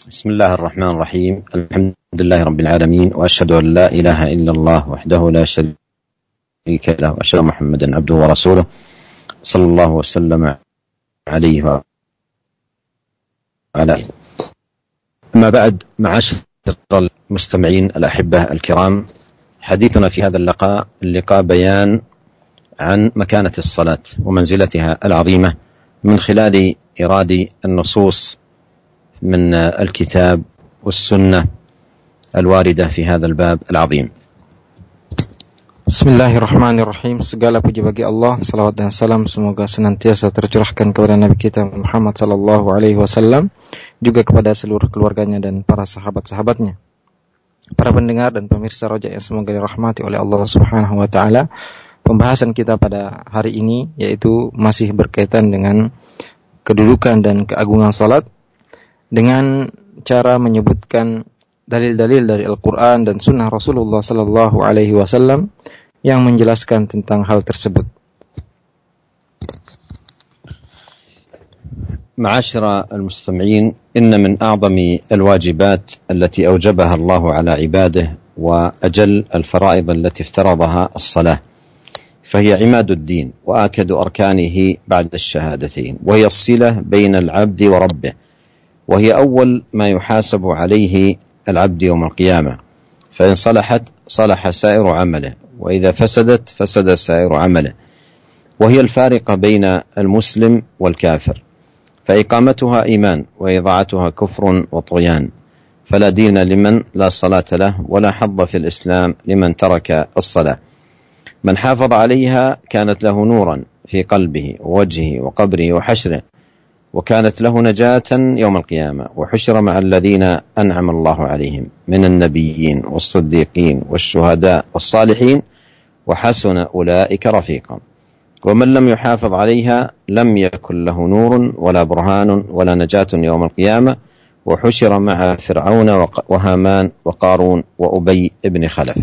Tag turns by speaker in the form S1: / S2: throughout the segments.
S1: بسم الله الرحمن الرحيم. الحمد لله رب العالمين، وأشهد أن لا إله إلا الله وحده لا شريك له، وأشهد محمدا عبده ورسوله صلى الله وسلم عليه وعلى آله. أما بعد، معاشر المستمعين الأحبة الكرام، حديثنا في هذا اللقاء بيان عن مكانة الصلاة ومنزلتها العظيمة من خلال إيراد النصوص من الكتاب والسنة الواردة في هذا الباب العظيم.
S2: Bismillahirrahmanirrahim. Segala puji bagi Allah, salawat dan salam semoga senantiasa tercurahkan kepada Nabi kita Muhammad sallallahu alaihi wasallam, juga kepada seluruh keluarganya dan para sahabat-sahabatnya. Para pendengar dan pemirsa Roja yang semoga dirahmati oleh Allah Subhanahu wa taala. Pembahasan kita pada hari ini yaitu masih berkaitan dengan kedudukan dan keagungan salat, dengan cara menyebutkan dalil-dalil dari Al-Quran dan Sunnah Rasulullah Sallallahu Alaihi Wasallam yang menjelaskan tentang hal tersebut.
S1: معاشر المستمعين، إن من أعظم الواجبات التي أوجبها الله على عباده وأجل الفرائض التي افترضها الصلاة، فهي عماد الدين وآكد أركانه بعد الشهادتين، وهي الصلة بين العبد وربه، وهي أول ما يحاسب عليه العبد يوم القيامة، فإن صلحت صلح سائر عمله، وإذا فسدت فسد سائر عمله، وهي الفارقة بين المسلم والكافر، فإقامتها إيمان وإضاعتها كفر وطغيان، فلا دين لمن لا صلاة له، ولا حظ في الإسلام لمن ترك الصلاة. من حافظ عليها كانت له نورا في قلبه ووجهه وقبره وحشره، وكانت له نجاة يوم القيامة، وحشر مع الذين أنعم الله عليهم من النبيين والصديقين والشهداء والصالحين، وحسن أولئك رفيقا. ومن لم يحافظ عليها لم يكن له نور ولا برهان ولا نجاة يوم القيامة، وحشر مع فرعون وهامان وقارون وأبي بن خلف.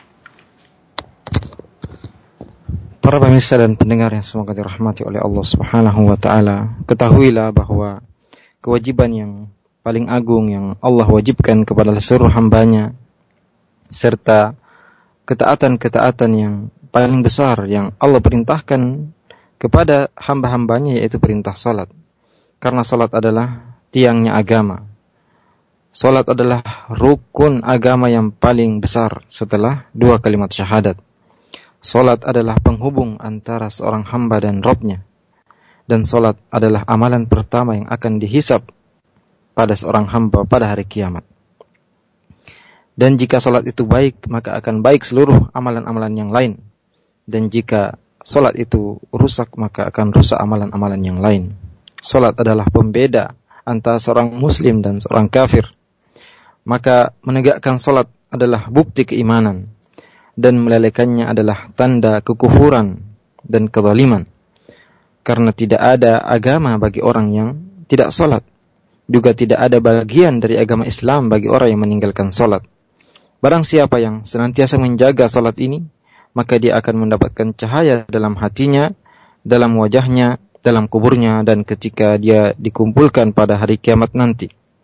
S2: Para pemirsa dan pendengar yang semoga dirahmati oleh Allah Subhanahu wa taala, ketahuilah bahwa kewajiban yang paling agung yang Allah wajibkan kepada seluruh hambanya, serta ketaatan-ketaatan yang paling besar yang Allah perintahkan kepada hamba-hambanya, yaitu perintah salat. Karena salat adalah tiangnya agama. Salat adalah rukun agama yang paling besar setelah dua kalimat syahadat. Salat adalah penghubung antara seorang hamba dan Rabb-nya. Dan salat adalah amalan pertama yang akan dihisab pada seorang hamba pada hari kiamat. Dan jika salat itu baik, maka akan baik seluruh amalan-amalan yang lain. Dan jika salat itu rusak, maka akan rusak amalan-amalan yang lain. Salat adalah pembeda antara seorang muslim dan seorang kafir. Maka menegakkan salat adalah bukti keimanan, dan melelehkannya adalah tanda kekufuran dan kezaliman. Karena tidak ada agama bagi orang yang tidak salat. Juga tidak ada bagian dari agama Islam bagi orang yang meninggalkan salat. Barang siapa yang senantiasa menjaga salat ini, maka dia akan mendapatkan cahaya dalam hatinya, dalam wajahnya, dalam kuburnya, dan ketika dia dikumpulkan pada hari kiamat nanti.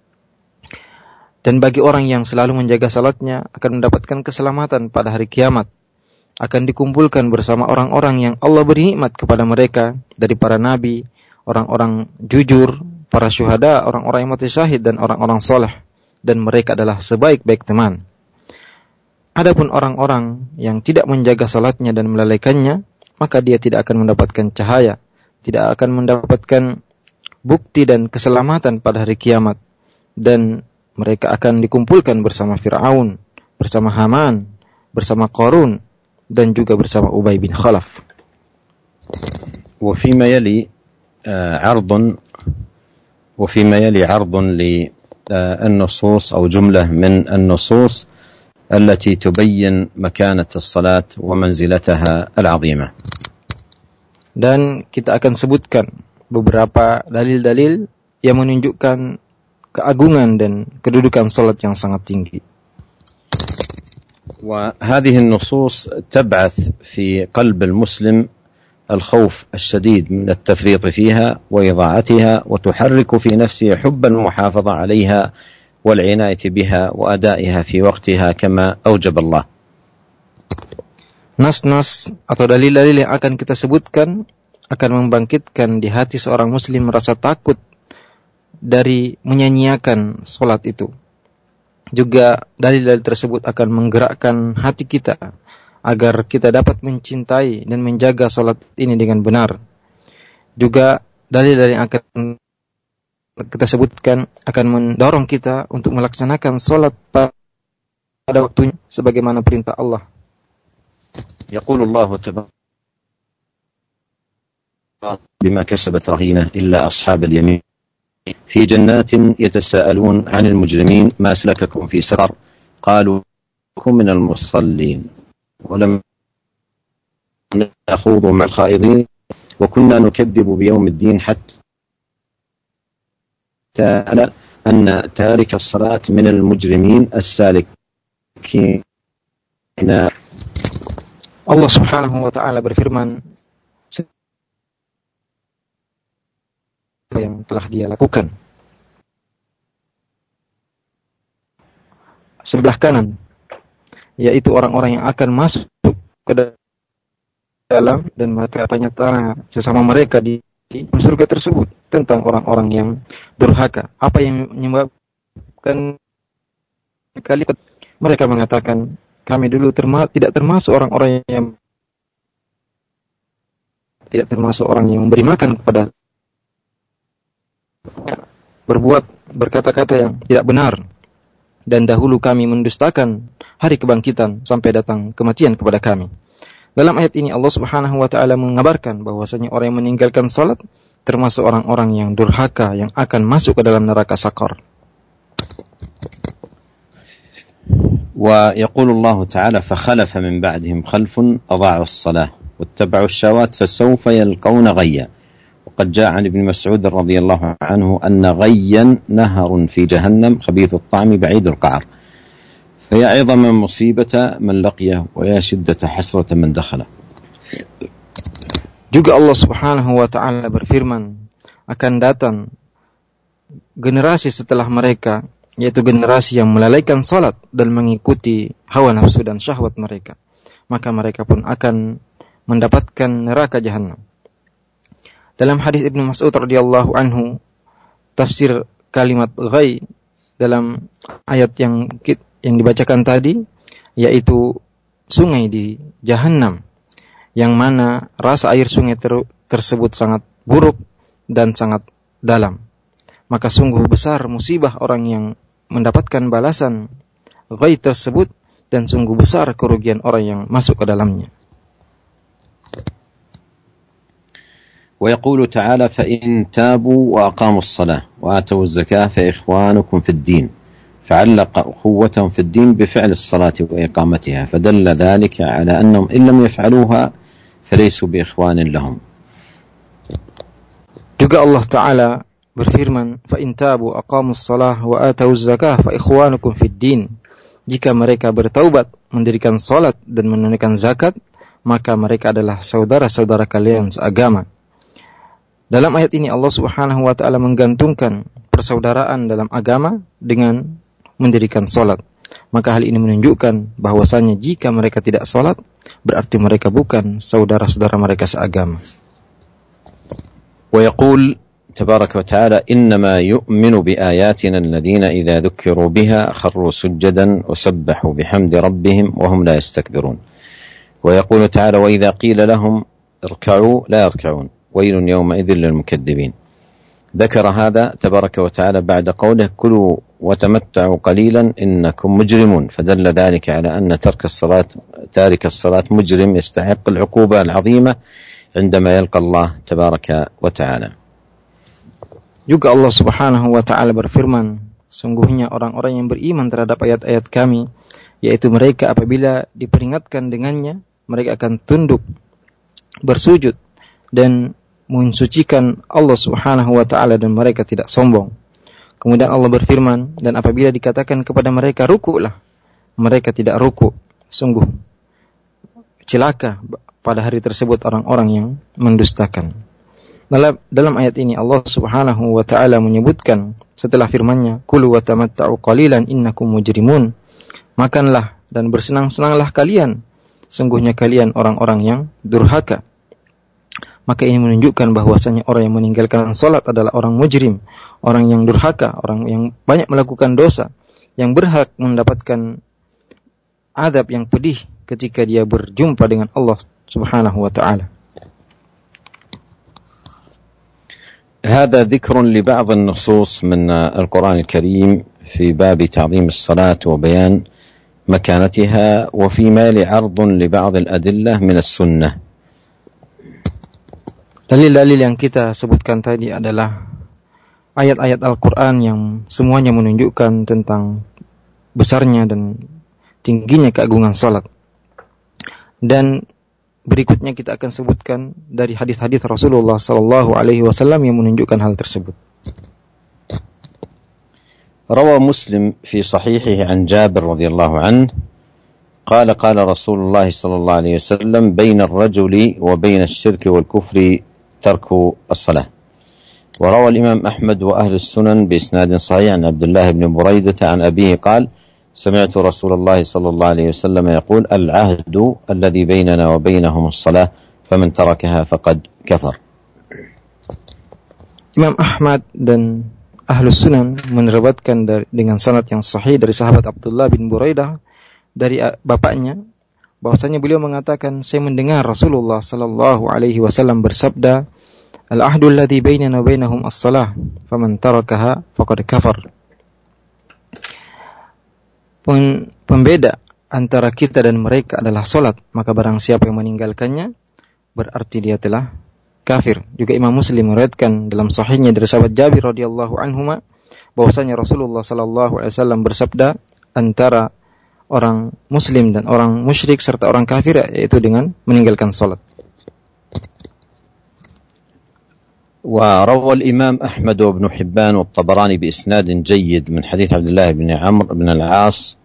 S2: Dan bagi orang yang selalu menjaga salatnya akan mendapatkan keselamatan pada hari kiamat. Akan dikumpulkan bersama orang-orang yang Allah beri nikmat kepada mereka dari para nabi, orang-orang jujur, para syuhada, orang-orang yang mati syahid, dan orang-orang soleh. Dan mereka adalah sebaik-baik teman. Adapun orang-orang yang tidak menjaga salatnya dan melalaikannya, maka dia tidak akan mendapatkan cahaya, tidak akan mendapatkan bukti dan keselamatan pada hari kiamat. Dan mereka akan dikumpulkan bersama Fir'aun, bersama Haman, bersama Qarun, dan juga bersama Ubay bin Khalaf.
S1: وفيما يلي عرض للنصوص أو جملة من النصوص التي تبين مكانة الصلاة ومنزلتها العظيمة.
S2: Dan kita akan sebutkan beberapa dalil-dalil yang menunjukkan keagungan dan kedudukan salat yang sangat tinggi.
S1: وهذه النصوص تبعث في قلب المسلم الخوف الشديد من التفريط فيها وإضاعتها، وتحرك في نفسه حب المحافظة عليها والعناية بها وأدائها في وقتها كما أوجب الله.
S2: Nas-nas atau dalil-dalil yang akan kita sebutkan akan membangkitkan di hati seorang muslim merasa takut dari menyanyiakan salat itu. Juga dalil-dalil tersebut akan menggerakkan hati kita agar kita dapat mencintai dan menjaga salat ini dengan benar. Juga dalil-dalil yang akan kita sebutkan akan mendorong kita untuk melaksanakan salat pada waktunya sebagaimana perintah Allah.
S1: يقول الله تبارك بما كسبت رهينة إلا أصحاب اليمين في جنات يتساءلون عن المجرمين ما سلككم في سقر قالوا كن من المصلين ولم نخوض مع الخائضين وكنا نكذب بيوم الدين حتى أن تارك الصلاة من المجرمين السالكين.
S2: Allah Subhanahu wa taala berfirman yang telah dia lakukan. Sebelah kanan yaitu orang-orang yang akan masuk ke dalam dan mereka tanya-tanya sesama mereka di surga tersebut tentang orang-orang yang durhaka. Apa yang menyebabkan kalimat mereka mengatakan kami dulu tidak termasuk orang-orang yang tidak termasuk orang yang memberi makan kepada, berkata-kata yang tidak benar, dan dahulu kami mendustakan hari kebangkitan sampai datang kematian kepada kami. Dalam ayat ini Allah Subhanahu wa taala mengabarkan bahwasanya orang yang meninggalkan salat termasuk orang-orang yang durhaka yang akan masuk ke dalam neraka sakar.
S1: ويقول الله تعالى فخلف من بعدهم خلف أضاعوا الصلاة واتبعوا الشهوات فسوف يلقون غيا وقد جاء عن ابن مسعود رضي الله عنه أن غيا نهر في جهنم خبيث الطعم بعيد القعر فيا عظم مصيبة من لقيه ويا شدة حسرة من دخله.
S2: Juga Allah Subhanahu wa taala berfirman akan datang generasi setelah mereka, yaitu generasi yang melalaikan salat dan mengikuti hawa nafsu dan syahwat mereka, maka mereka pun akan mendapatkan neraka jahanam. Dalam hadis Ibnu Mas'ud radhiyallahu anhu, tafsir kalimat ghai dalam ayat yang dibacakan tadi yaitu sungai di jahanam, yang mana rasa air sungai tersebut sangat buruk dan sangat dalam. Maka sungguh besar musibah orang yang mendapatkan balasan ghai tersebut, dan sungguh besar kerugian orang yang masuk ke dalamnya.
S1: ويقول تعالى فإن تابوا وأقاموا الصلاة وآتوا الزكاة فإخوانكم في الدين فعلق أخوتهم في الدين بفعل الصلاة وإقامتها فدل ذلك على أنهم إن لم يفعلوها فليسوا بإخوان لهم.
S2: Juga Allah Ta'ala berfirman, فَإِنْ تَابُوا أَقَامُوا الصَّلَاةَ وَآتَوُا الزَّكَاةَ فَإِخْوَانُكُمْ فِي الدِّينِ. Jika mereka bertaubat, mendirikan salat dan menunaikan zakat, maka mereka adalah saudara-saudara kalian seagama. Dalam ayat ini Allah Subhanahu wa taala menggantungkan persaudaraan dalam agama dengan mendirikan salat. Maka hal ini menunjukkan bahwasanya jika mereka tidak salat, berarti mereka bukan saudara-saudara mereka seagama.
S1: ويقول تبارك وتعالى إنما يؤمن بآياتنا الذين إذا ذكروا بها خروا سجدا وسبحوا بحمد ربهم وهم لا يستكبرون. ويقول تعالى وإذا قيل لهم اركعوا لا يركعون ويل يومئذ للمكذبين. ذكر هذا تبارك وتعالى بعد قوله كلوا وتمتعوا قليلا إنكم مجرمون فدل ذلك على أن تارك الصلاة مجرم يستحق العقوبة العظيمة عندما يلقى الله تبارك وتعالى.
S2: Juga Allah Subhanahu wa taala berfirman, sungguhnya orang-orang yang beriman terhadap ayat-ayat kami, yaitu mereka apabila diperingatkan dengannya, mereka akan tunduk, bersujud dan mensucikan Allah Subhanahu wa taala, dan mereka tidak sombong. Kemudian Allah berfirman, dan apabila dikatakan kepada mereka rukuklah, mereka tidak rukuk. Sungguh celaka pada hari tersebut orang-orang yang mendustakan. Dalam ayat ini Allah Subhanahu wa taala menyebutkan setelah firman-Nya, "Kulu wa tamatta'u qalilan innakum mujrimun." Makanlah dan bersenang-senanglah kalian, sungguhnya kalian orang-orang yang durhaka. Maka ini menunjukkan bahwasanya orang yang meninggalkan salat adalah orang mujrim, orang yang durhaka, orang yang banyak melakukan dosa, yang berhak mendapatkan azab yang pedih ketika dia berjumpa dengan Allah Subhanahu wa taala.
S1: هذا ذكر لبعض النصوص من القرآن الكريم في باب تعظيم الصلاة وبيان مكانتها وفيما لعرض لبعض الأدلة من السنة.
S2: Dalil-dalil yang kita sebutkan tadi adalah ayat-ayat Al-Quran yang semuanya menunjukkan tentang besarnya dan tingginya keagungan salat. Dan berikutnya kita akan sebutkan dari hadis-hadis Rasulullah sallallahu alaihi wasallam yang menunjukkan hal tersebut.
S1: روى مسلم في صحيحه عن جابر رضي الله عنه قال قال رسول الله صلى الله عليه وسلم بين الرجل وبين الشرك والكفر ترك الصلاة. وروى الإمام أحمد وأهل السنن بإسناد صحيح عن عبد الله بن بريدة عن أبيه قال سمعت رسول الله صلى الله عليه وسلم يقول العهد الذي بيننا وبينهم الصلاة فمن تركها فقد كفر.
S2: Imam Ahmad dan Ahlus Sunan menyebutkan dengan sanad yang sahih dari sahabat Abdullah bin Buraidah dari bapaknya bahwasanya beliau mengatakan, saya mendengar Rasulullah sallallahu alaihi wasallam bersabda, al-ahdu alladhi bainana wa bainahum as-salah faman tarakaha faqad kafar. Pembeda antara kita dan mereka adalah salat, maka barang siapa yang meninggalkannya berarti dia telah kafir. Juga Imam Muslim meriwayatkan dalam sahihnya dari sahabat Jabir radhiyallahu anhuma bahwasanya Rasulullah sallallahu alaihi wasallam bersabda, antara orang muslim dan orang musyrik serta orang kafir yaitu dengan meninggalkan salat.
S1: وروى الإمام أحمد وابن حبان والطبراني بإسناد جيد من حديث عبد الله بن عمرو بن العاص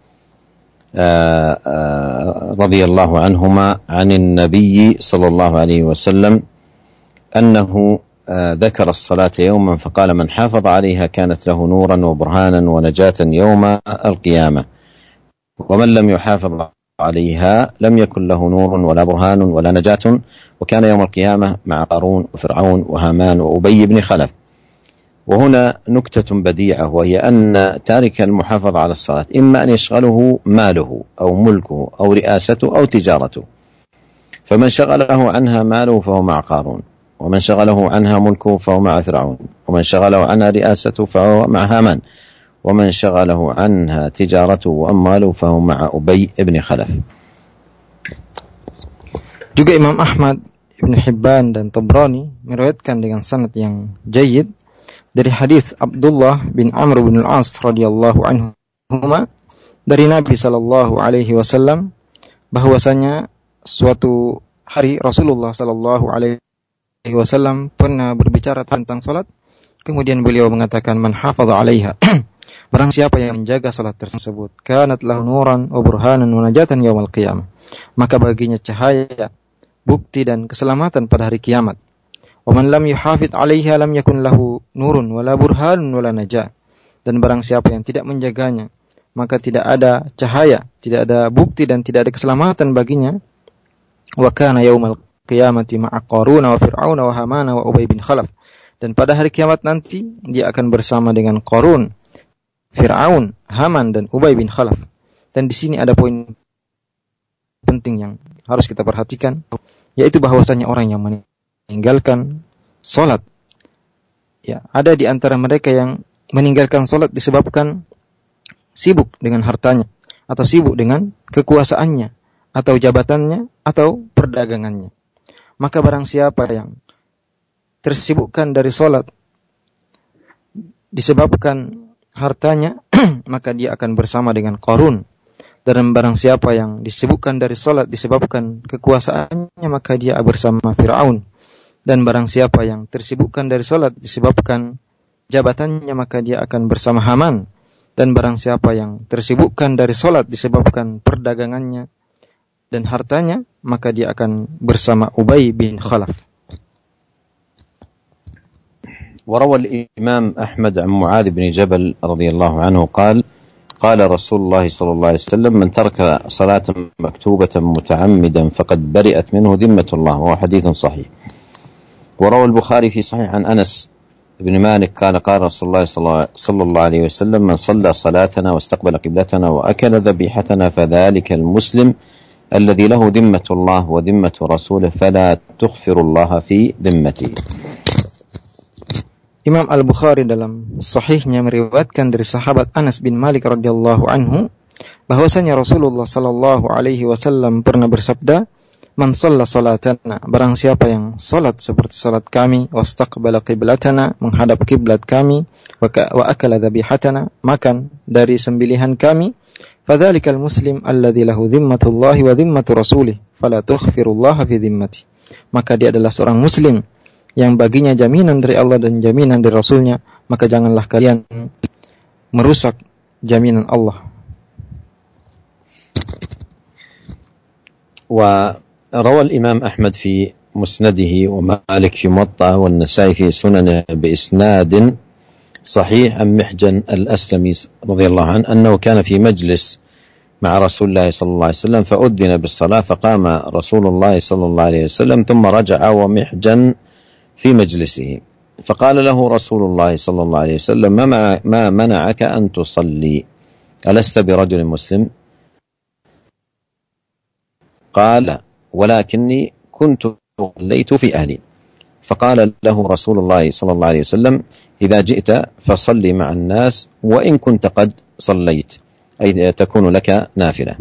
S1: رضي الله عنهما عن النبي صلى الله عليه وسلم أنه ذكر الصلاة يوما فقال من حافظ عليها كانت له نورا وبرهانا ونجاة يوم القيامة ومن لم يحافظ عليها لم يكن له نور ولا برهان ولا نجاة وكان يوم القيامة مع قارون وفرعون وهامان وأبي بن خلف. وهنا نكتة بديعة وهي أن تارك المحافظة على الصلاة إما أن يشغله ماله أو ملكه أو رئاسته أو تجارته، فمن شغله عنها ماله فهو مع قارون، ومن شغله عنها ملكه فهو مع فرعون، ومن شغله عنها رئاسته فهو مع هامان، ومن شغله عنها تجارته وأمواله فهو مع أبي بن خلف.
S2: Juga Imam Ahmad, Ibn Hibban dan Tabrani meriwayatkan dengan sanad yang jayyid dari hadis Abdullah bin Amr bin al-As radhiyallahu anhuma dari Nabi sallallahu alaihi wasallam bahwasanya suatu hari Rasulullah sallallahu alaihi wasallam pernah berbicara tentang salat, kemudian beliau mengatakan man hafaza 'alaiha barang siapa yang menjaga salat tersebut kanat lahu nuran wa burhanan wa najatan yaumil qiyamah, maka baginya cahaya, bukti dan keselamatan pada hari kiamat. Wa man lam yuhafid 'alaiha lam yakun lahu nurun wala burhanun wala najah. Dan barang siapa yang tidak menjaganya, maka tidak ada cahaya, tidak ada bukti dan tidak ada keselamatan baginya. Wa kana yaumal qiyamati ma'a Qarun wa Fir'aun wa Haman wa Ubay bin Khalaf. Dan pada hari kiamat nanti dia akan bersama dengan Qarun, Fir'aun, Haman dan Ubay bin Khalaf. Dan di sini ada poin penting yang harus kita perhatikan, yaitu bahwasanya orang yang meninggalkan salat, ya, ada di antara mereka yang meninggalkan salat disebabkan sibuk dengan hartanya, atau sibuk dengan kekuasaannya, atau jabatannya, atau perdagangannya. Maka barang siapa yang tersibukkan dari salat disebabkan hartanya, maka dia akan bersama dengan Qarun. Dan barang siapa yang disibukkan dari salat disebabkan kekuasaannya, maka dia bersama Fir'aun. Dan barang siapa yang tersibukkan dari salat disebabkan jabatannya, maka dia akan bersama Haman. Dan barang siapa yang tersibukkan dari salat disebabkan perdagangannya dan hartanya, maka dia akan bersama Ubay bin Khalaf.
S1: وروى الإمام أحمد عن معاذ بن جبل رضي الله عنه قال رسول الله صلى الله عليه وسلم: من ترك صلاة مكتوبة متعمدا فقد برئت منه ذمة الله، وهو حديث صحيح. وروى البخاري في صحيح عن أنس بن مالك قال رسول الله صلى الله عليه وسلم: من صلى صلاتنا واستقبل قبلتنا وأكل ذبيحتنا فذلك المسلم الذي له ذمة الله وذمة رسوله فلا تغفر الله في ذمته.
S2: Imam Al-Bukhari dalam sahihnya meriwayatkan dari sahabat Anas bin Malik radhiyallahu anhu bahwasanya Rasulullah sallallahu alaihi wasallam pernah bersabda, "Man shalla salatana," barang siapa yang salat seperti salat kami, wastaqbala qiblatana, menghadap kiblat kami, wa akala dhabihatana, makan dari sembelihan kami, fadzalikal muslim alladzi lahu dhimmatullahi wa dhimmatu rasulih fala tughfirullaha fi dhimmati. Maka dia adalah seorang muslim yang baginya jaminan dari Allah dan jaminan dari Rasulnya, maka janganlah kalian merusak jaminan Allah.
S1: وروى الإمام أحمد في مسنده ومالك في موطأه والنسائي في سننه بإسناد صحيح عن محجن الأسلمي رضي الله عنه أنه كان في مجلس مع رسول الله صلى الله عليه وسلم فأذن بالصلاة فقام رسول الله صلى الله عليه وسلم ثم رجع ومحجن في مجلسه فقال له رسول الله صلى الله عليه وسلم: ما منعك أن تصلي؟ ألست برجل مسلم؟ قال: ولكني كنت صليت في أهلي. فقال له رسول الله صلى الله عليه وسلم: إذا جئت فصلي مع الناس وإن كنت قد صليت، أي تكون لك نافلة.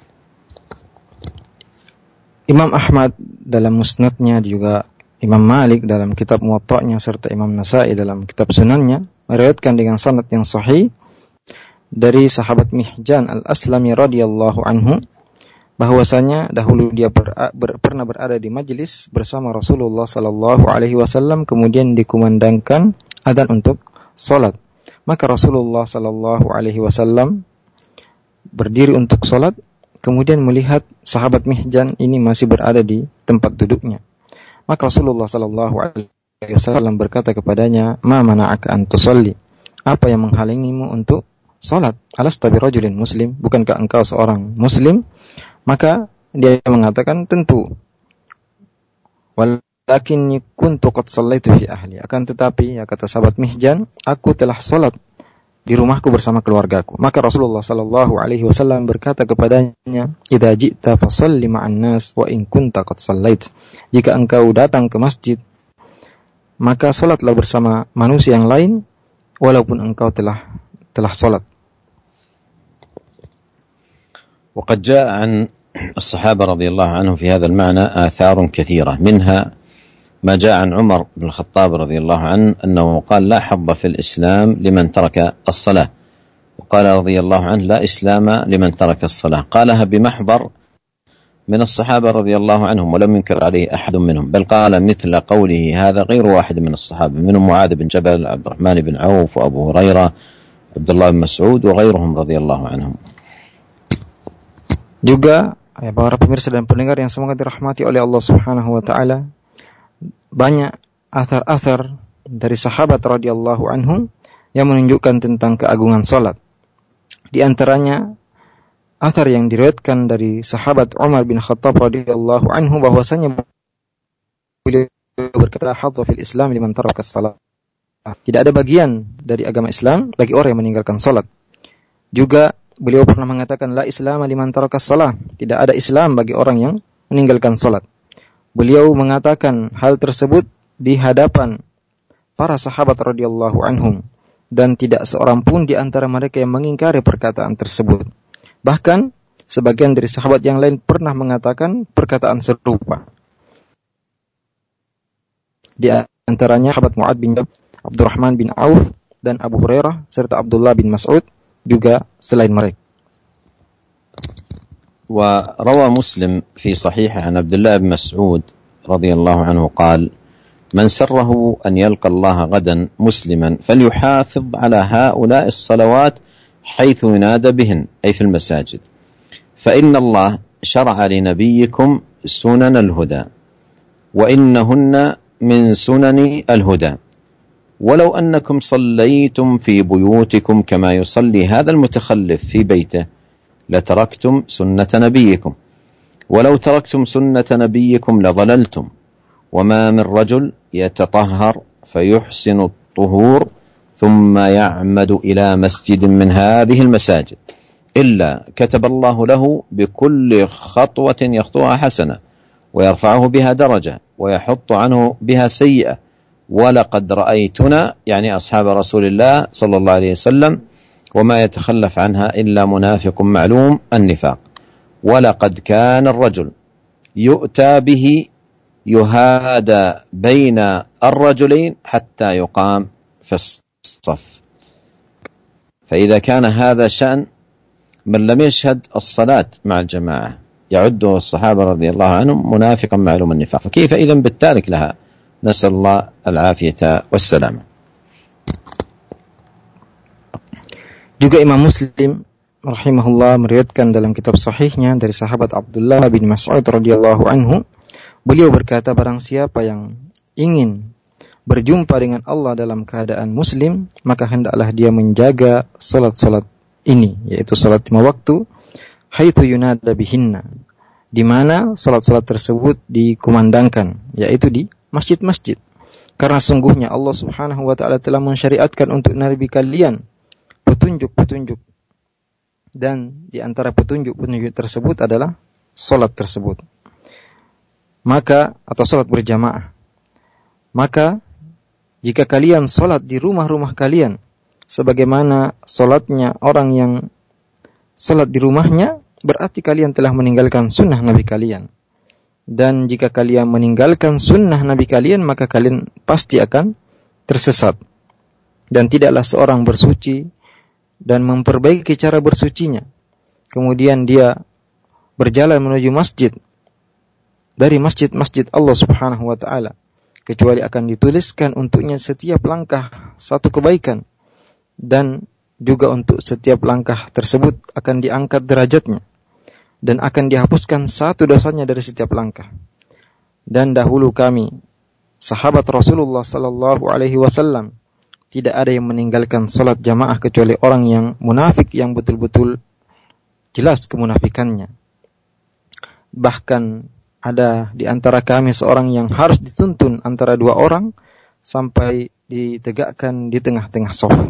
S2: Imam Ahmad dalam musnadnya, juga Imam Malik dalam kitab Muwatta'nya, serta Imam Nasa'i dalam kitab Sunannya meriwayatkan dengan sanad yang sahih dari sahabat Mihjan Al-Aslami radhiyallahu anhu bahwasanya dahulu dia pernah berada di majlis bersama Rasulullah sallallahu alaihi wasallam, kemudian dikumandangkan adzan untuk salat. Maka Rasulullah sallallahu alaihi wasallam berdiri untuk salat, kemudian melihat sahabat Mihjan ini masih berada di tempat duduknya. Maka Rasulullah sallallahu alaihi wasallam berkata kepadanya, "Ma mana'aka an tusalli?" Apa yang menghalangimu untuk salat? Alasta birajulin muslim? Bukankah engkau seorang muslim? Maka dia mengatakan, "Tentu. Walakinni kuntu qad shallaitu fi ahli." Akan tetapi, ya kata sahabat Mihjan, aku telah salat di rumahku bersama keluargaku. Maka Rasulullah sallallahu alaihi wasallam berkata kepadanya, "Idza ji'ta fasalli ma'an nas wa in kunta qad shallait." Jika engkau datang ke masjid, maka salatlah bersama manusia yang lain walaupun engkau telah salat.
S1: وقد جاء عن الصحابة رضي الله عنهم في هذا المعنى آثار كثيرة، منها ما جاء عن عمر بن الخطاب رضي الله عنه أنه قال: لا حظ في الإسلام لمن ترك الصلاة. وقال رضي الله عنه: لا إسلام لمن ترك الصلاة. قالها بمحضر من الصحابة رضي الله عنهم ولم ينكر عليه أحد منهم، بل قال مثل قوله هذا غير واحد من الصحابة، منهم معاذ بن جبل، عبد الرحمن بن عوف، وأبو هريرة، عبد الله بن مسعود، وغيرهم رضي الله عنهم.
S2: Juga ya, para pemirsa dan pendengar yang semoga dirahmati oleh Allah Subhanahu wa taala, banyak athar-athar dari sahabat radhiyallahu anhum yang menunjukkan tentang keagungan salat. Di antaranya athar yang diriwayatkan dari sahabat Umar bin Khattab radhiyallahu anhu bahwasanya beliau berkata, "Hadza fil Islam liman taraka as-salat." Tidak ada bagian dari agama Islam bagi orang yang meninggalkan salat. Juga beliau pernah mengatakan, "La Islam liman taraka as-salah." Tidak ada Islam bagi orang yang meninggalkan salat. Beliau mengatakan hal tersebut di hadapan para sahabat radhiyallahu anhum, dan tidak seorang pun di antara mereka yang mengingkari perkataan tersebut. Bahkan sebagian dari sahabat yang lain pernah mengatakan perkataan serupa. Di antaranya sahabat Mu'adz bin Jabal, Abdurrahman bin Auf, dan Abu Hurairah serta Abdullah bin Mas'ud, juga selain mereka.
S1: وروى مسلم في صحيحه عن عبد الله بن مسعود رضي الله عنه قال: من سره أن يلقى الله غدا مسلما فليحافظ على هؤلاء الصلوات حيث ينادى بهن، أي في المساجد، فإن الله شرع لنبيكم سنن الهدى وإنهن من سنن الهدى، ولو أنكم صليتم في بيوتكم كما يصلي هذا المتخلف في بيته لتركتم سنة نبيكم، ولو تركتم سنة نبيكم لضللتم. وما من رجل يتطهر فيحسن الطهور ثم يعمد إلى مسجد من هذه المساجد إلا كتب الله له بكل خطوة يخطوها حسنة، ويرفعه بها درجة، ويحط عنه بها سيئة. ولقد رأيتنا، يعني أصحاب رسول الله صلى الله عليه وسلم، وما يتخلف عنها إلا منافق معلوم النفاق. ولقد كان الرجل يؤتى به يهادى بين الرجلين حتى يقام في الصف. فإذا كان هذا شأن من لم يشهد الصلاة مع الجماعة يعده الصحابة رضي الله عنهم منافقا معلوم النفاق، فكيف إذن بالتارك لها؟ نسأل الله العافية والسلامة.
S2: Juga Imam Muslim rahimahullah meriwayatkan dalam kitab sahihnya dari sahabat Abdullah bin Mas'ud radhiyallahu anhu, beliau berkata, barang siapa yang ingin berjumpa dengan Allah dalam keadaan muslim, maka hendaklah dia menjaga salat-salat ini, yaitu salat 5 waktu, haitsu yunada bihinna, di mana salat-salat tersebut dikumandangkan, yaitu di masjid-masjid. Karena sungguhnya Allah Subhanahu wa taala telah mensyariatkan untuk nabi kalian petunjuk-petunjuk, dan di antara petunjuk-petunjuk tersebut adalah salat tersebut. Maka, atau salat berjamaah. Maka jika kalian salat di rumah-rumah kalian sebagaimana salatnya orang yang salat di rumahnya, berarti kalian telah meninggalkan sunnah Nabi kalian. Dan jika kalian meninggalkan sunnah Nabi kalian, maka kalian pasti akan tersesat. Dan tidaklah seorang bersuci dan memperbaiki cara bersucinya, kemudian dia berjalan menuju masjid dari masjid-masjid Allah Subhanahu wa taala, kecuali akan dituliskan untuknya setiap langkah satu kebaikan, dan juga untuk setiap langkah tersebut akan diangkat derajatnya, dan akan dihapuskan satu dosanya dari setiap langkah. Dan dahulu kami, sahabat Rasulullah sallallahu alaihi wasallam, tidak ada yang meninggalkan salat jamaah kecuali orang yang munafik, yang betul-betul jelas kemunafikannya. Bahkan ada di antara kami seorang yang harus dituntun antara 2 orang sampai ditegakkan di tengah-tengah shaf.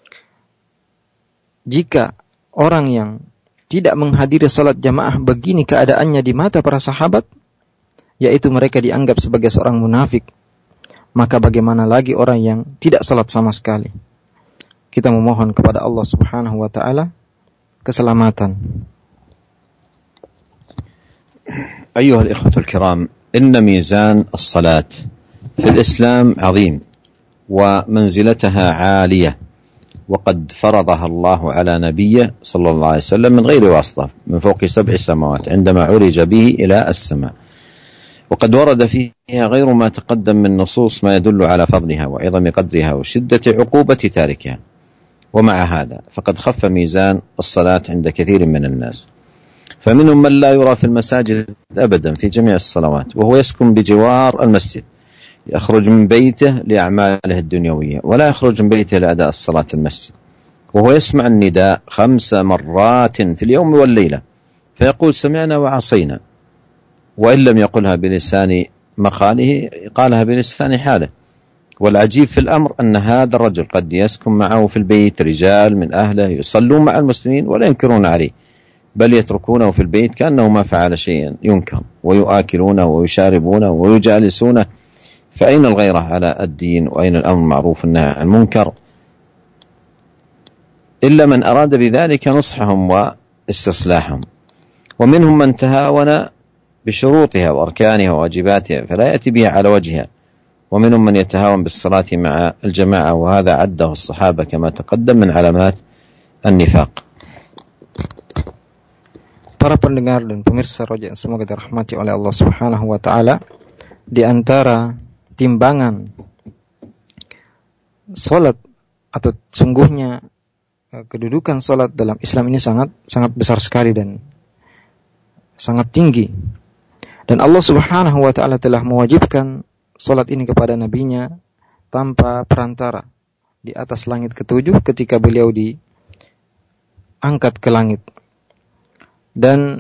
S2: Jika orang yang tidak menghadiri salat jamaah begini keadaannya di mata para sahabat, yaitu mereka dianggap sebagai seorang munafik, maka bagaimana lagi orang yang tidak salat sama sekali? Kita memohon kepada Allah Subhanahu wa taala keselamatan.
S1: أيها الإخوة الكرام، إن ميزان الصلاة في الإسلام عظيم ومنزلتها عالية، وقد فرضها الله على نبيه صلى الله عليه وسلم من غير واسطة من فوق 7 سماوات عندما عرج به إلى السماء، وقد ورد فيها غير ما تقدم من نصوص ما يدل على فضلها وعظم قدرها وشدة عقوبة تاركها. ومع هذا فقد خف ميزان الصلاة عند كثير من الناس، فمنهم من لا يرى في المساجد أبدا في جميع الصلوات، وهو يسكن بجوار المسجد، يخرج من بيته لأعماله الدنيوية ولا يخرج من بيته لأداء الصلاة المسجد، وهو يسمع النداء 5 مرات في اليوم والليلة، فيقول سمعنا وعصينا، وإن لم يقلها بلسان مقاله قالها بلسان حاله. والعجيب في الأمر أن هذا الرجل قد يسكن معه في البيت رجال من أهله يصلون مع المسلمين ولا ينكرون عليه، بل يتركونه في البيت كأنه ما فعل شيئا ينكر، ويؤكلونه ويشاربونه ويجالسونه. فأين الغيرة على الدين؟ وأين الأمر المعروف والنهي عن المنكر؟ إلا من أراد بذلك نصحهم واستصلاحهم. ومنهم من تهاون بشروطها وأركانها وواجباتها فلا يأتي بها على وجهها، ومنهم من يتهاون بالصلاة مع الجماعة، وهذا عده الصحابة كما تقدم من علامات النفاق.
S2: Para pendengar dan pemirsa roja yang semoga dirahmati oleh Allah Subhanahu wa taala, di antara timbangan salat atau sungguhnya kedudukan salat dalam Islam ini sangat besar sekali dan sangat tinggi. Dan Allah Subhanahu wa taala telah mewajibkan salat ini kepada nabinya tanpa perantara di atas langit ketujuh ketika beliau diangkat ke langit. Dan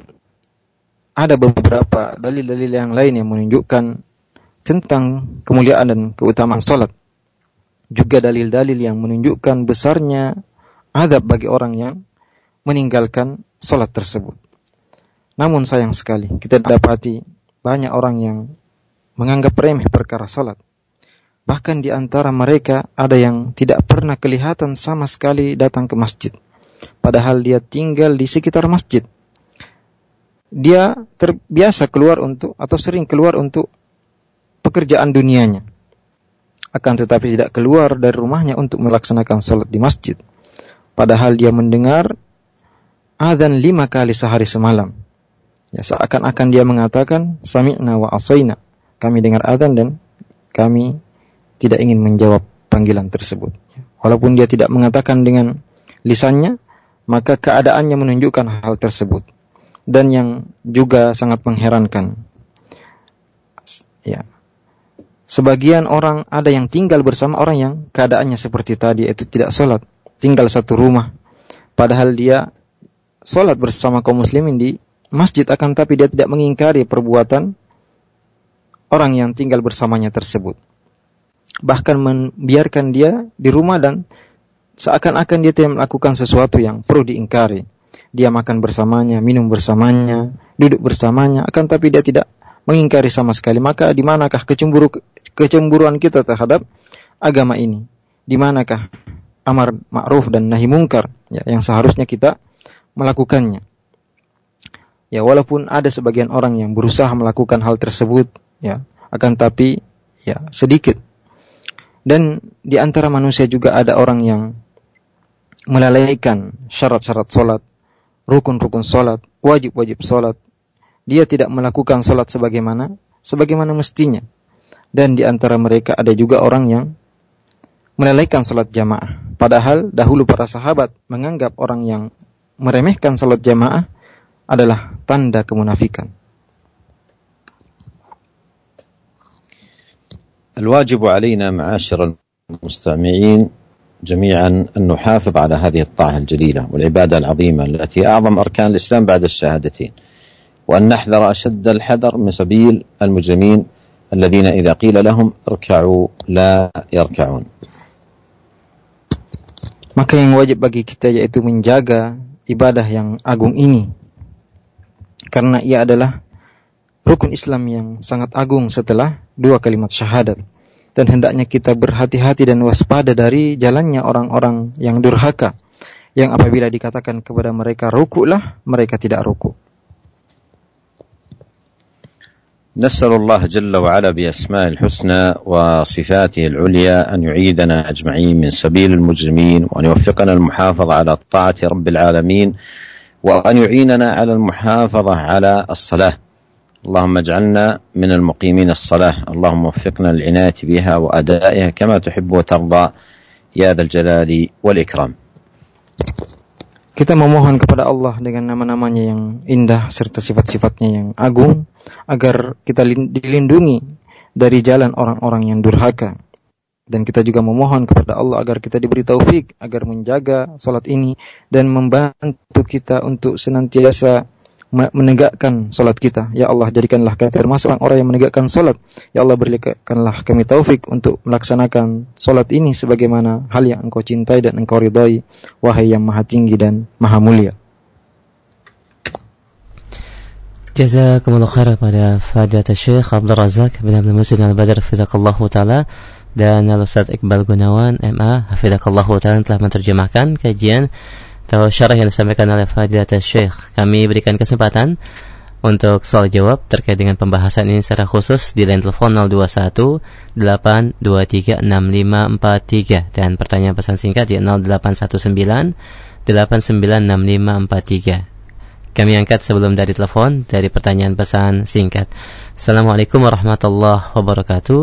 S2: ada beberapa dalil-dalil yang lain yang menunjukkan tentang kemuliaan dan keutamaan salat. Juga dalil-dalil yang menunjukkan besarnya azab bagi orang yang meninggalkan salat tersebut. Namun sayang sekali kita dapati banyak orang yang menganggap remeh perkara salat. Bahkan di antara mereka ada yang tidak pernah kelihatan sama sekali datang ke masjid, padahal dia tinggal di sekitar masjid. Dia terbiasa keluar untuk atau sering keluar untuk pekerjaan dunianya, akan tetapi tidak keluar dari rumahnya untuk melaksanakan salat di masjid. Padahal dia mendengar azan 5 kali sehari semalam. Ya, seakan-akan dia mengatakan sami'na wa asaina. Kami dengar azan dan kami tidak ingin menjawab panggilan tersebut. Walaupun dia tidak mengatakan dengan lisannya, maka keadaannya menunjukkan hal tersebut. Dan yang juga sangat mengherankan, ya, sebagian orang ada yang tinggal bersama orang yang keadaannya seperti tadi, itu tidak sholat, tinggal satu rumah, padahal dia sholat bersama kaum muslimin di masjid, akan tapi dia tidak mengingkari perbuatan orang yang tinggal bersamanya tersebut. Bahkan membiarkan dia di rumah dan seakan-akan dia tidak melakukan sesuatu yang perlu diingkari. Dia makan bersamanya, minum bersamanya, duduk bersamanya, akan tapi dia tidak mengingkari sama sekali. Maka di manakah kecemburuan kita terhadap agama ini? Di manakah amar ma'ruf dan nahi mungkar, ya, yang seharusnya kita melakukannya? Ya, walaupun ada sebagian orang yang berusaha melakukan hal tersebut, ya, akan tapi ya sedikit. Dan di antara manusia juga ada orang yang melalaikan syarat-syarat salat, rukun-rukun salat, wajib-wajib salat. Dia tidak melakukan salat sebagaimana mestinya. Dan di antara mereka ada juga orang yang melalaikan salat jamaah. Padahal dahulu para sahabat menganggap orang yang meremehkan salat jamaah adalah tanda kemunafikan.
S1: الواجب علينا معاشر المستمعين جميعا أن نحافظ على هذه الطاعة الجليلة والعبادة العظيمة التي أعظم أركان الإسلام بعد الشهادتين، وأن نحذر أشد الحذر من سبيل المجرمين الذين إذا قيل لهم اركعوا لا يركعون.
S2: Maka yang wajib bagi kita yaitu menjaga ibadah yang agung ini, karena ia adalah rukun Islam yang sangat agung setelah 2 kalimat syahadat. Dan hendaknya kita berhati-hati dan waspada dari jalannya orang-orang yang durhaka, yang apabila dikatakan kepada mereka rukuklah, mereka tidak rukuk.
S1: نسأل الله جل وعلا بأسماء الحسنى وصفاته العليا أن يعيذنا أجمعين من سبيل المجرمين، وأن يوفقنا المحافظة على طاعة رب العالمين، وأن يعيننا على المحافظة على الصلاة. اللهم اجعلنا من المقيمين الصلاة، اللهم وفقنا للعناية بها وأدائها كما تحب وترضى يا ذا الجلال والإكرام.
S2: Kita memohon kepada Allah dengan nama-namanya yang indah serta sifat-sifatnya yang agung, agar kita dilindungi dari jalan orang-orang yang durhaka. Dan kita juga memohon kepada Allah agar kita diberi taufik agar menjaga salat ini dan membantu kita untuk senantiasa menegakkan salat kita. Ya Allah, jadikanlah kami termasuk orang yang menegakkan salat. Ya Allah, berikanlah kami taufik untuk melaksanakan salat ini sebagaimana hal yang Engkau cintai dan Engkau ridai, wahai yang maha tinggi dan maha mulia.
S3: Jazakumullah khair pada Fadilat Syekh Abdul Razak bin Abdul Muhsin Al-Badr hafidzakallahu taala, dan Al-Ustaz Iqbal Gunawan MA hafidzakallahu taala telah menerjemahkan kajian atau syarah yang disampaikan oleh Fadilat Syekh. Kami berikan kesempatan untuk soal jawab terkait dengan pembahasan ini secara khusus di line telepon 021-823-6543 dan pertanyaan pesan singkat di 0819-896543. Kami angkat sebelum dari telepon dari pertanyaan pesan singkat. Assalamualaikum warahmatullahi wabarakatuh.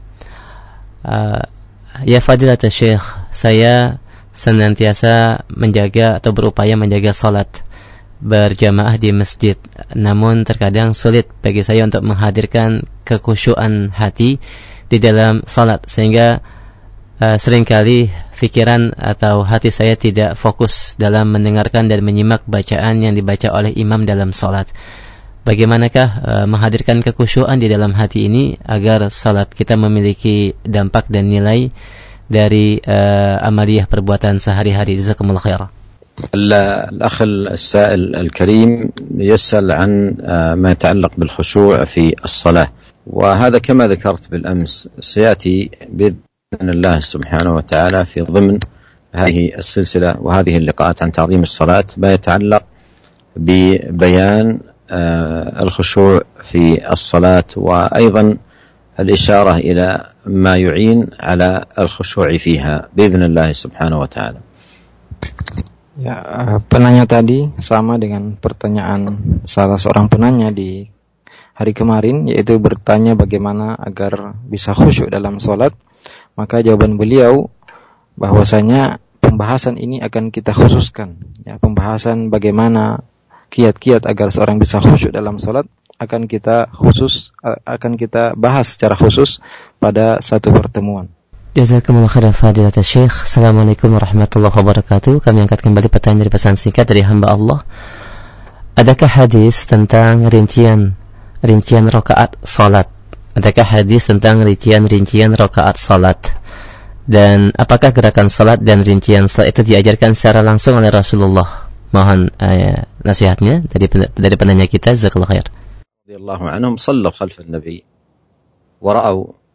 S3: Ya Fadilat Syekh, saya senantiasa menjaga atau berupaya menjaga salat berjamaah di masjid. Namun terkadang sulit bagi saya untuk menghadirkan kekhusyuan hati di dalam salat, sehingga seringkali fikiran atau hati saya tidak fokus dalam mendengarkan dan menyimak bacaan yang dibaca oleh imam dalam salat. Bagaimanakah menghadirkan kekhusyuan di dalam hati ini agar salat kita memiliki dampak dan nilai dari amaliyah perbuatan sehari-hari? Jazakumullah khairan.
S1: الأخ السائل الكريم يسأل عن ما يتعلق بالخشوع في الصلاة، وهذا كما ذكرت بالأمس سيأتي بإذن الله سبحانه وتعالى في ضمن هذه السلسلة وهذه اللقاءات عن تعظيم الصلاة ما يتعلق ببيان الخشوع في الصلاة، وأيضا الإشارة إلى ما يعين على الخشوع فيها بإذن الله سبحانه وتعالى.
S2: Ya, penanya tadi sama dengan pertanyaan salah seorang penanya di hari kemarin, yaitu bertanya bagaimana agar bisa khusyuk dalam sholat. Maka jawaban beliau bahwasanya pembahasan ini akan kita khususkan, ya, pembahasan bagaimana kiat-kiat agar seorang bisa khusyuk dalam sholat akan kita bahas secara khusus pada satu pertemuan.
S3: Jazakumullah khairan fadilatul Syekh. Assalamualaikum warahmatullahi wabarakatuh. Kami angkat kembali pertanyaan dari pesan singkat dari hamba Allah. Adakah hadis tentang rincian rakaat salat? Adakah hadis tentang rincian rakaat salat? Dan apakah gerakan salat dan rincian salat itu diajarkan secara langsung oleh Rasulullah? Mohon nasihatnya dari penanya kita. Jazakallahu khair.
S1: Radhiyallahu anhum sallu khalf an-nabi wa ra'aw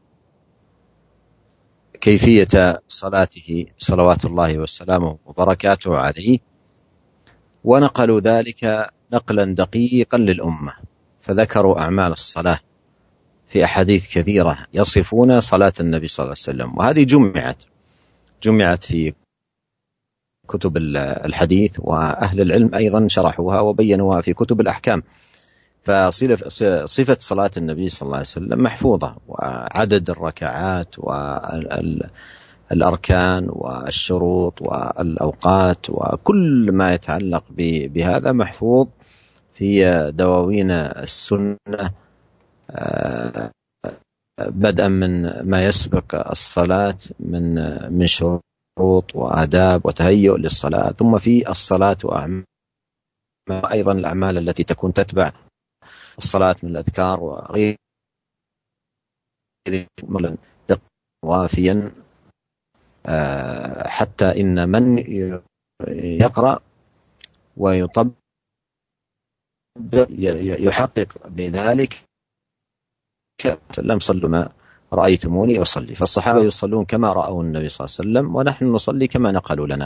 S1: كيفية صلاته صلوات الله وسلامه وبركاته عليه، ونقلوا ذلك نقلا دقيقا للأمة، فذكروا أعمال الصلاة في أحاديث كثيرة يصفون صلاة النبي صلى الله عليه وسلم، وهذه جمعت في كتب الحديث، وأهل العلم أيضا شرحوها وبينوها في كتب الأحكام. فصفة صلاة النبي صلى الله عليه وسلم محفوظة، وعدد الركعات والأركان والشروط والأوقات وكل ما يتعلق بهذا محفوظ في دواوين السنة، بدءا من ما يسبق الصلاة من شروط وآداب وتهيؤ للصلاة، ثم في الصلاة وأيضا الأعمال التي تكون تتبع الصلاة من الأذكار وغير وافيا، حتى إن من يقرأ ويطبق يحقق بذلك لم صلوا ما رأيتموني أصلي، فالصحابة يصلون كما رأوا النبي صلى الله عليه وسلم ونحن نصلي كما نقلوا لنا.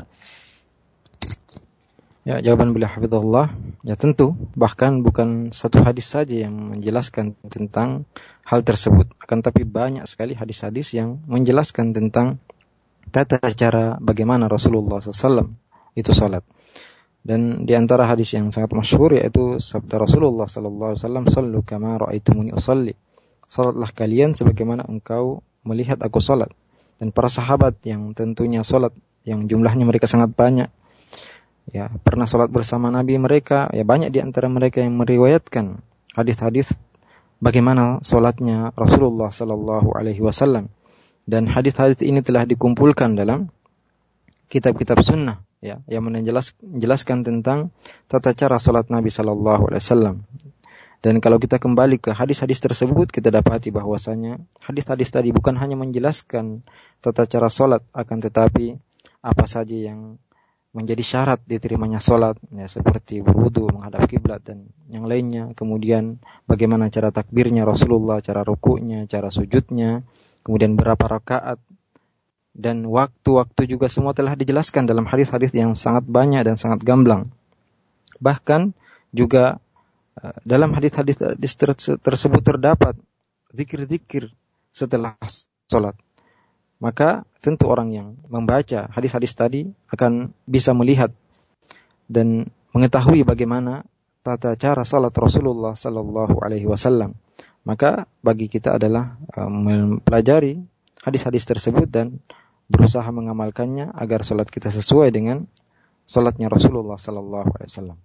S2: Ya, jawaban beliau hafizahullah, ya tentu bahkan bukan satu hadis saja yang menjelaskan tentang hal tersebut, akan tapi banyak sekali hadis-hadis yang menjelaskan tentang tata cara bagaimana Rasulullah SAW itu salat. Dan di antara hadis yang sangat masyhur yaitu sabda Rasulullah SAW, "Sallu kama ra'aitumuni usalli." Salatlah kalian sebagaimana engkau melihat aku salat. Dan para sahabat yang tentunya salat yang jumlahnya mereka sangat banyak, ya, pernah salat bersama Nabi mereka, ya banyak di antara mereka yang meriwayatkan hadis-hadis bagaimana salatnya Rasulullah sallallahu alaihi wasallam. Dan hadis-hadis ini telah dikumpulkan dalam kitab-kitab sunnah, ya, yang menjelaskan tentang tata cara salat Nabi sallallahu alaihi wasallam. Dan kalau kita kembali ke hadis-hadis tersebut, kita dapati bahwasanya hadis-hadis tadi bukan hanya menjelaskan tata cara salat, akan tetapi apa saja yang menjadi syarat diterimanya salat, ya, seperti berwudu, menghadap kiblat dan yang lainnya. Kemudian bagaimana cara takbirnya Rasulullah, cara rukuknya, cara sujudnya, kemudian berapa rakaat dan waktu-waktu juga semua telah dijelaskan dalam hadis-hadis yang sangat banyak dan sangat gamblang. Bahkan juga dalam hadis-hadis tersebut terdapat zikir-zikir setelah salat. Maka tentu orang yang membaca hadis-hadis tadi akan bisa melihat dan mengetahui bagaimana tata cara salat Rasulullah sallallahu alaihi wasallam. Maka bagi kita adalah mempelajari hadis-hadis tersebut dan berusaha mengamalkannya agar salat kita sesuai dengan salatnya Rasulullah sallallahu alaihi wasallam.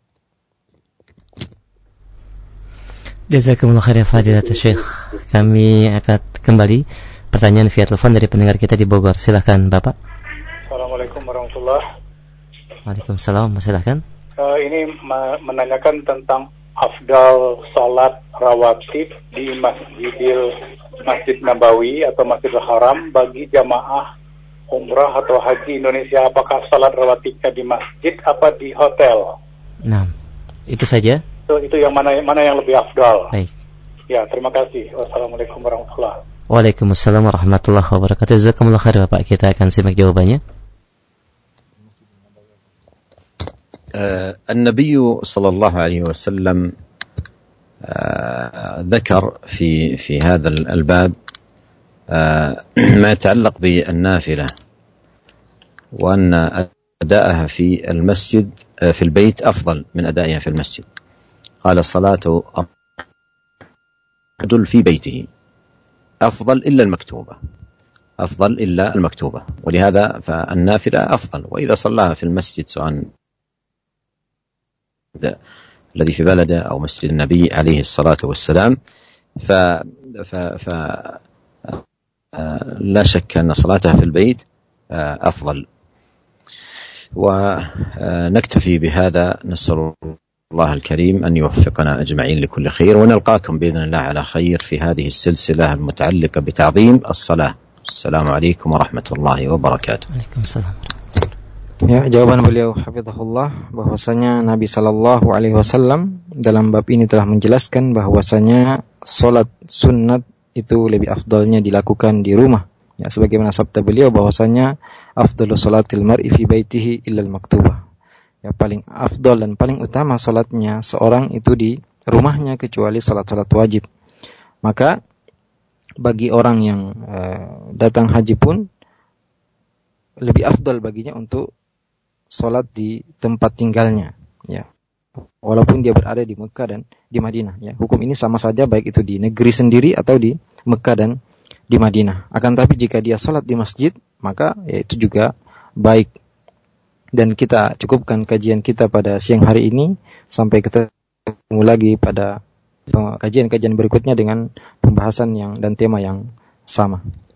S3: Jazakumullah khairan fadilatul Syekh. Kami akan kembali pertanyaan via telepon dari pendengar kita di Bogor. Silahkan Bapak.
S4: Assalamualaikum warahmatullahi.
S3: Waalaikumsalam, silahkan.
S4: Ini menanyakan tentang afdal salat rawatib di Masjid Nabawi atau Masjidil Haram bagi jamaah umrah atau haji Indonesia. Apakah salat rawatibnya di masjid apa di hotel?
S3: Nah, itu saja.
S4: Itu yang mana yang lebih afdal?
S3: Baik.
S4: Ya, terima kasih. Wassalamualaikum warahmatullahi wabarakatuh.
S3: Waalaikumsalam warahmatullahi wabarakatuh. Jazakumullah khair Bapak. Kita akan simak jawabannya.
S1: النبي صلى الله عليه وسلم ذكر في هذا الباب ما يتعلق بالنافلة وأن أداءها في المسجد في البيت أفضل من أدائها في المسجد. قال صلاة الرجل في بيته أفضل إلا المكتوبة ولهذا فالنافلة أفضل. وإذا صلاها في المسجد سواء الذي في بلده أو مسجد النبي عليه الصلاة والسلام لا شك أن صلاتها في البيت أفضل. ونكتفي بهذا، نسأل الله الكريم أن يوفقنا أجمعين لكل خير، ونلقاكم بإذن الله على خير في هذه السلسلة المتعلقة بتعظيم الصلاة. السلام عليكم ورحمة الله وبركاته.
S3: Waalaikumsalam.
S2: Ya, jawaban beliau hafizahullah bahwasanya Nabi sallallahu alaihi wasallam dalam bab ini telah menjelaskan bahwasanya salat sunnat itu lebih afdalnya dilakukan di rumah. Ya, sebagaimana sabda beliau bahwasanya afdalus salatil mar'i fi baitihi illal maktubah. Ya, paling afdal dan paling utama salatnya seorang itu di rumahnya kecuali salat-salat wajib. Maka bagi orang yang datang haji pun lebih afdal baginya untuk salat di tempat tinggalnya, ya. Walaupun dia berada di Mekah dan di Madinah, ya. Hukum ini sama saja baik itu di negeri sendiri atau di Mekah dan di Madinah. Akan tapi jika dia salat di masjid, maka ya itu juga baik. Dan kita cukupkan kajian kita pada siang hari ini sampai ketemu lagi pada kajian-kajian berikutnya dengan pembahasan dan tema yang sama.